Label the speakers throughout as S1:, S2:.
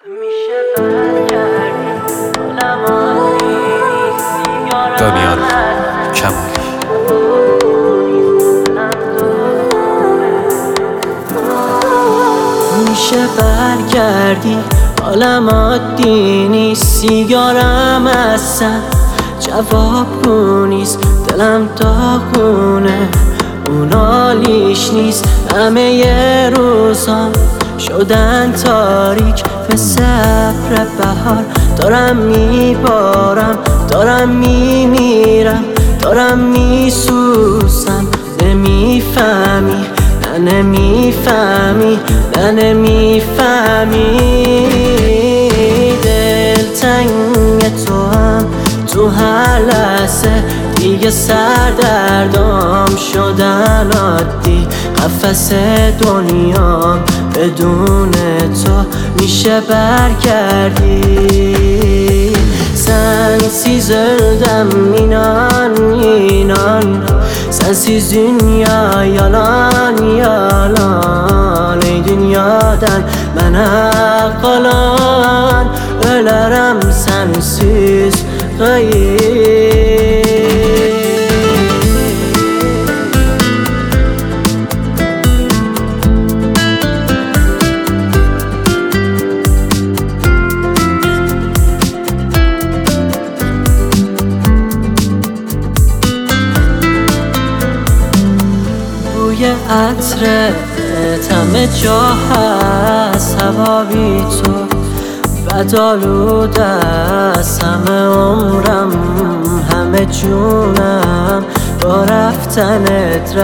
S1: دانیال کمالی.
S2: میشه برگردی حالم عادی نیست، سیگارم اصلا جوابگو نیست، دلم داغونه اون حالیش نیست، همه ی روزام شدن تاریک مثل ابر بهار، دارم میبارم دارم میمیرم دارم میسوزم، نمیفهمی نه نمیفهمی نه نمیفهمی، دلتنگ تو هم تو هر لحظه دیگه سردردام شدن عادی، قفس دنیام بدون تو میشه برگردی. Sensiz öldüm inan sensiz dünya yalan yalan, ey dünyadan bana kalan ölerim sensiz gayet. بوی عطرت همه جا هست، هوا بی تو بدآلوده است، همه عمرم همه جونم با رفتنت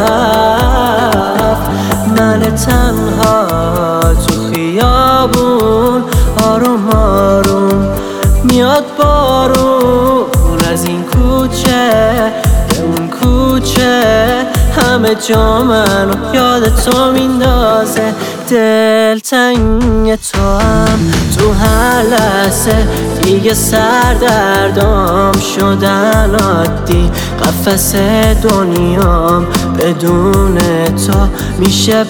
S2: رفت، من تنها تو خیابون آروم آروم میاد بارون از این کوچه به اون کوچه، همه جا منو یاد تو میندازه، دلتنگ تو هم تو هر لحظه دیگه سردردام شدن عادی، قفس دنیام بدون تو میشه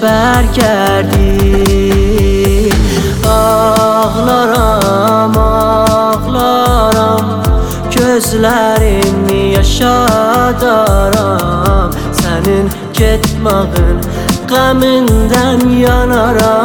S2: برگردی. Ağlaram ağlaram gözlerimi yaşadaram, senin ketmağın qəmindən yanaram.